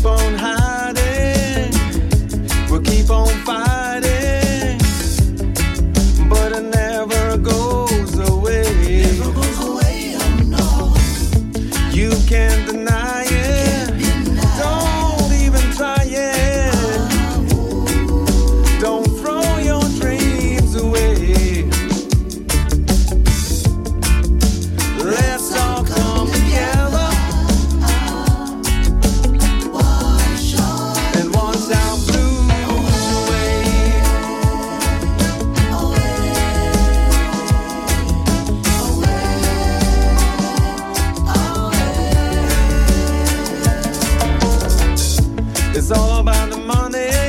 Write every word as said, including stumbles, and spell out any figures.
keep on hiding, we'll keep on fighting, but it never goes away. Never goes away, oh no. You can't deny it. Don't even try it. Don't throw your dreams away. Let's all come together and wash our blues away. It's all about the money.